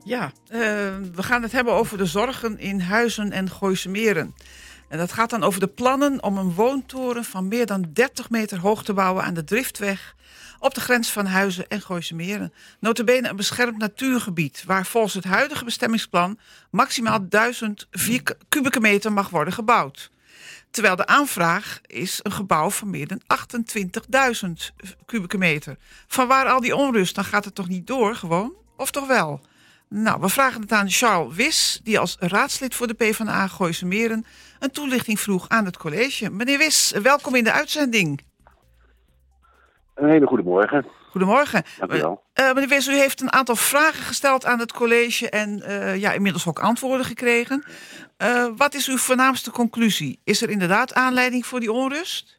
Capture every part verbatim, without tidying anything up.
Ja, uh, we gaan het hebben over de zorgen in Huizen en Gooise Meren. En dat gaat dan over de plannen om een woontoren van meer dan dertig meter hoog te bouwen aan de Driftweg op de grens van Huizen en Gooise Meren. Nota bene een beschermd natuurgebied waar volgens het huidige bestemmingsplan maximaal duizend kubieke meter mag worden gebouwd. Terwijl de aanvraag is een gebouw van meer dan achtentwintigduizend kubieke meter. Vanwaar al die onrust? Dan gaat het toch niet door gewoon? Of toch wel? Nou, we vragen het aan Charles Wiss, die als raadslid voor de PvdA Gooise Meren een toelichting vroeg aan het college. Meneer Wiss, welkom in de uitzending. Een hele goede morgen. Goedemorgen. Dank u wel. Uh, meneer Wiss, u heeft een aantal vragen gesteld aan het college en uh, ja, inmiddels ook antwoorden gekregen. Uh, wat is uw voornaamste conclusie? Is er inderdaad aanleiding voor die onrust?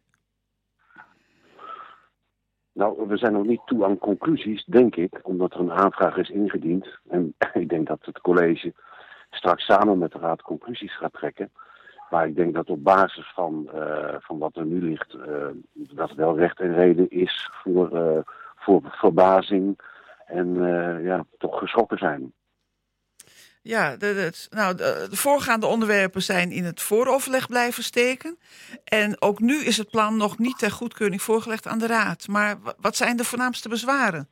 Nou, we zijn nog niet toe aan conclusies, denk ik, omdat er een aanvraag is ingediend. En ik denk dat het college straks samen met de raad conclusies gaat trekken. Maar ik denk dat op basis van, uh, van wat er nu ligt, uh, dat er wel recht en reden is voor, uh, voor verbazing en uh, ja, toch geschrokken zijn. Ja, de, de, nou, de, de voorgaande onderwerpen zijn in het vooroverleg blijven steken. En ook nu is het plan nog niet ter goedkeuring voorgelegd aan de raad. Maar wat zijn de voornaamste bezwaren?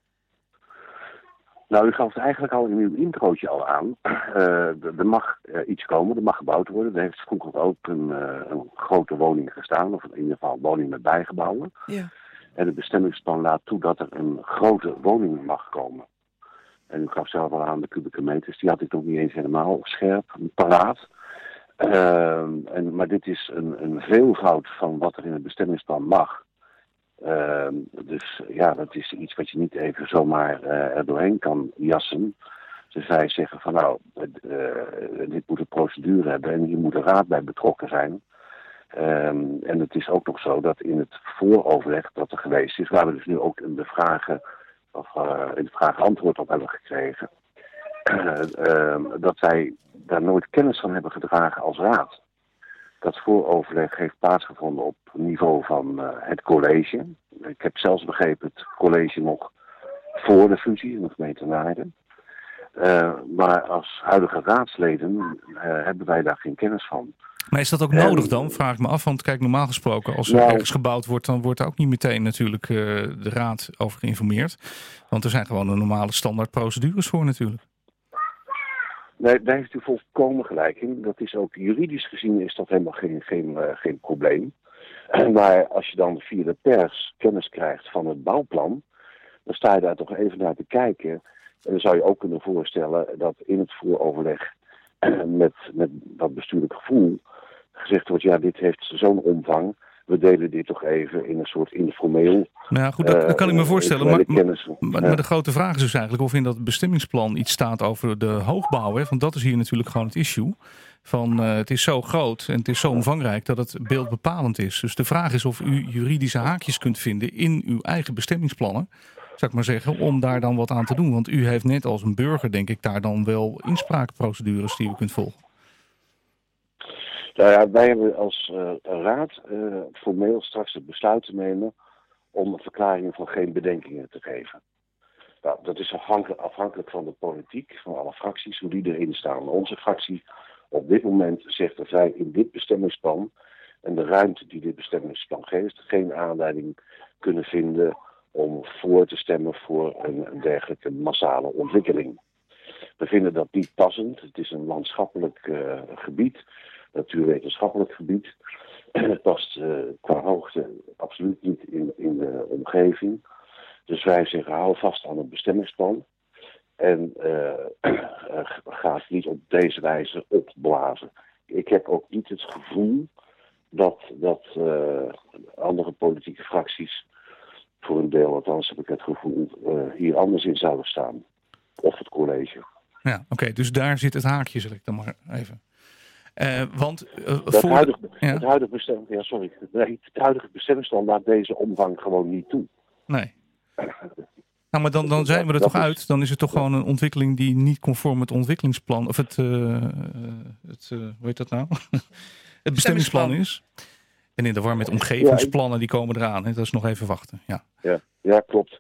Nou, u gaf het eigenlijk al in uw introotje al aan. Uh, er mag uh, iets komen, er mag gebouwd worden. Er heeft vroeger ook een, uh, een grote woning gestaan, of in ieder geval een woning met bijgebouwen. Ja. En het bestemmingsplan laat toe dat er een grote woning mag komen. En u gaf zelf al aan de kubieke meters, die had ik nog niet eens helemaal scherp, paraat. Uh, en, maar dit is een, een veelvoud van wat er in het bestemmingsplan mag. Uh, dus ja, dat is iets wat je niet even zomaar uh, er doorheen kan jassen. Dus wij zeggen van nou, uh, dit moet een procedure hebben en hier moet de raad bij betrokken zijn. Um, en het is ook nog zo dat in het vooroverleg dat er geweest is, waar we dus nu ook in de vragen, of uh, in de vragen antwoord op hebben gekregen, uh, uh, dat wij daar nooit kennis van hebben gedragen als raad. Dat vooroverleg heeft plaatsgevonden op niveau van uh, het college. Ik heb zelfs begrepen het college nog voor de fusie in de gemeente Naarden. Uh, maar als huidige raadsleden uh, hebben wij daar geen kennis van. Maar is dat ook nodig dan? Vraag ik me af. Want kijk, normaal gesproken, als er nou, ergens gebouwd wordt, dan wordt daar ook niet meteen natuurlijk uh, de raad over geïnformeerd. Want er zijn gewoon een normale standaard procedures voor natuurlijk. Nee, daar heeft u volkomen gelijk in. Dat is ook juridisch gezien is dat helemaal geen, geen, uh, geen probleem. Maar als je dan via de pers kennis krijgt van het bouwplan, dan sta je daar toch even naar te kijken. En dan zou je ook kunnen voorstellen dat in het vooroverleg met, met dat bestuurlijk gevoel gezegd wordt, ja, dit heeft zo'n omvang. We delen dit toch even in een soort informeel. Nou ja, goed, dat, dat kan ik me voorstellen. Maar, kennis, maar, ja. maar de grote vraag is dus eigenlijk of in dat bestemmingsplan iets staat over de hoogbouw. Hè? Want dat is hier natuurlijk gewoon het issue. Van uh, het is zo groot en het is zo omvangrijk dat het beeldbepalend is. Dus de vraag is of u juridische haakjes kunt vinden in uw eigen bestemmingsplannen, zou ik maar zeggen, om daar dan wat aan te doen. Want u heeft net als een burger, denk ik, daar dan wel inspraakprocedures die u kunt volgen. Nou ja, wij hebben als uh, raad uh, formeel straks het besluit te nemen om een verklaring van geen bedenkingen te geven. Nou, dat is afhankelijk, afhankelijk van de politiek, van alle fracties, hoe die erin staan. Onze fractie op dit moment zegt dat wij in dit bestemmingsplan en de ruimte die dit bestemmingsplan geeft, geen aanleiding kunnen vinden om voor te stemmen voor een, een dergelijke massale ontwikkeling. We vinden dat niet passend. Het is een landschappelijk uh, gebied, natuurwetenschappelijk gebied. Het past uh, qua hoogte absoluut niet in, in de omgeving. Dus wij zeggen, hou vast aan het bestemmingsplan. En uh, ga het niet op deze wijze opblazen. Ik heb ook niet het gevoel dat, dat uh, andere politieke fracties, voor een deel althans heb ik het gevoel, uh, hier anders in zouden staan. Of het college. Ja, oké, okay, dus daar zit het haakje, zeg ik dan maar even. Uh, want uh, het, voor huidige, de, ja. het huidige bestemming, ja, sorry, nee, het huidige bestemmingsplan laat deze omvang gewoon niet toe. Nee. Nou, maar dan, dan zijn we er toch uit. Dan is het toch gewoon een ontwikkeling die niet conform het ontwikkelingsplan, of het, uh, het uh, hoe heet dat nou? het bestemmingsplan is. En in de war met omgevingsplannen, die komen eraan. Hè? Dat is nog even wachten. Ja, ja, ja klopt.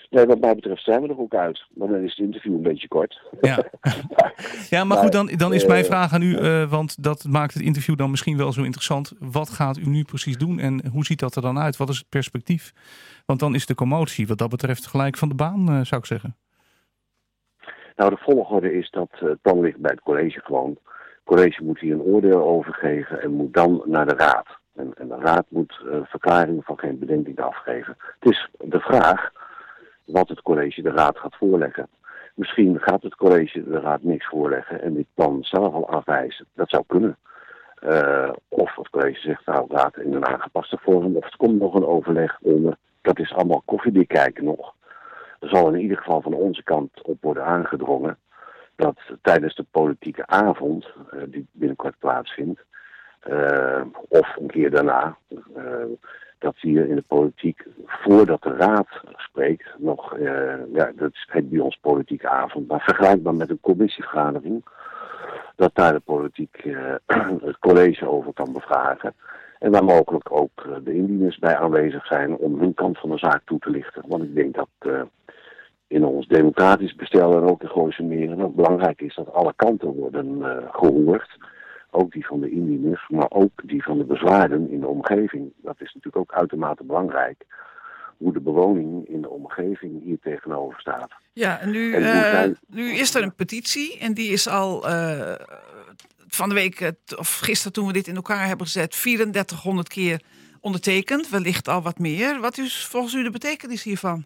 Nee, wat mij betreft zijn we er ook uit. Maar dan is het interview een beetje kort. Ja, ja maar goed, dan, dan is mijn vraag aan u, uh, want dat maakt het interview dan misschien wel zo interessant. Wat gaat u nu precies doen en hoe ziet dat er dan uit? Wat is het perspectief? Want dan is de commotie wat dat betreft gelijk van de baan, uh, zou ik zeggen. Nou, de volgorde is dat uh, het plan ligt bij het college gewoon. Het college moet hier een oordeel over geven en moet dan naar de raad. En, en de raad moet uh, verklaringen van geen bedenking afgeven. Het is de vraag wat het college de raad gaat voorleggen. Misschien gaat het college de raad niks voorleggen en dit plan zelf al afwijzen. Dat zou kunnen. Uh, of het college zegt, nou, raad in een aangepaste vorm. Of het komt nog een overleg onder. Dat is allemaal koffiedik kijken nog. Er zal in ieder geval van onze kant op worden aangedrongen dat tijdens de politieke avond, uh, die binnenkort plaatsvindt, uh, of een keer daarna, uh, dat hier in de politiek, voordat de raad spreekt, nog, uh, ja, dat heet bij ons politieke avond, maar vergelijkbaar met een commissievergadering, dat daar de politiek uh, het college over kan bevragen. En waar mogelijk ook uh, de indieners bij aanwezig zijn om hun kant van de zaak toe te lichten. Want ik denk dat uh, in ons democratisch bestel en ook in Gooise Meren het belangrijk is dat alle kanten worden uh, gehoord. Ook die van de indieners, maar ook die van de bezwaarden in de omgeving. Dat is natuurlijk ook uitermate belangrijk. Hoe de bewoning in de omgeving hier tegenover staat. Ja, en nu, en uh, zij... nu is er een petitie en die is al uh, van de week, of gisteren toen we dit in elkaar hebben gezet, drieëndertighonderd keer ondertekend. Wellicht al wat meer. Wat is volgens u de betekenis hiervan?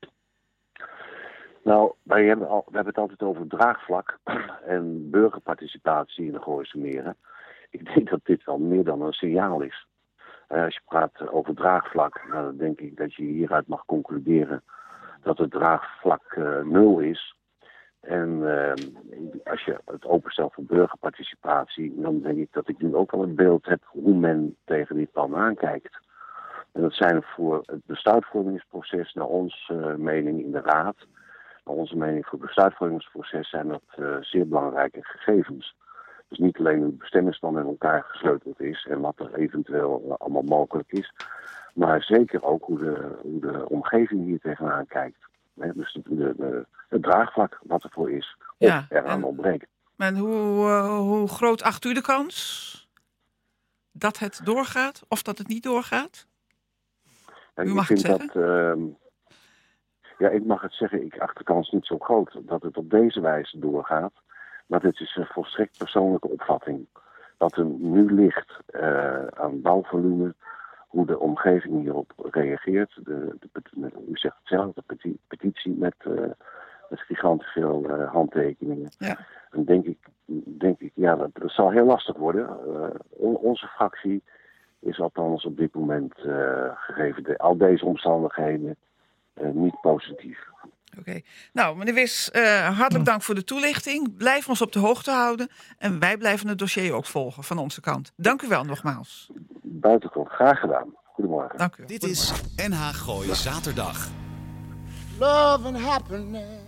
Nou, wij hebben, al, we hebben het altijd over draagvlak en burgerparticipatie in de Gooise Meren. Ik denk dat dit wel meer dan een signaal is. Uh, als je praat over draagvlak, nou, dan denk ik dat je hieruit mag concluderen dat het draagvlak uh, nul is. En uh, als je het openstelt voor burgerparticipatie, dan denk ik dat ik nu ook wel een beeld heb hoe men tegen dit plan aankijkt. En dat zijn voor het besluitvormingsproces, naar onze uh, mening in de Raad, naar onze mening voor het besluitvormingsproces zijn dat uh, zeer belangrijke gegevens. Dus niet alleen hoe het bestemmingsplan met elkaar gesleuteld is en wat er eventueel allemaal mogelijk is, maar zeker ook hoe de, hoe de omgeving hier tegenaan kijkt. He, dus de, de, de, het draagvlak wat er voor is, of ja, eraan en, ontbreekt. En hoe, uh, hoe groot acht u de kans dat het doorgaat of dat het niet doorgaat? Ja, u ik mag vind het zeggen. Dat, uh, ja, ik mag het zeggen, ik acht de kans niet zo groot dat het op deze wijze doorgaat. Maar dit is een volstrekt persoonlijke opvatting. Wat er nu ligt uh, aan bouwvolume, hoe de omgeving hierop reageert. De, de, de, u zegt het zelf, de peti- petitie met, uh, met gigantisch veel uh, handtekeningen. Ja. En denk ik, denk ik, ja, dat, dat zal heel lastig worden. Uh, on, onze fractie is althans op dit moment, uh, gegeven de, al deze omstandigheden, uh, niet positief. Oké. Okay. Nou, meneer Wis, uh, hartelijk dank voor de toelichting. Blijf ons op de hoogte houden. En wij blijven het dossier ook volgen van onze kant. Dank u wel nogmaals. Buitengewoon graag gedaan. Goedemorgen. Dank u wel. Dit is N H Gooi Zaterdag. Love and happiness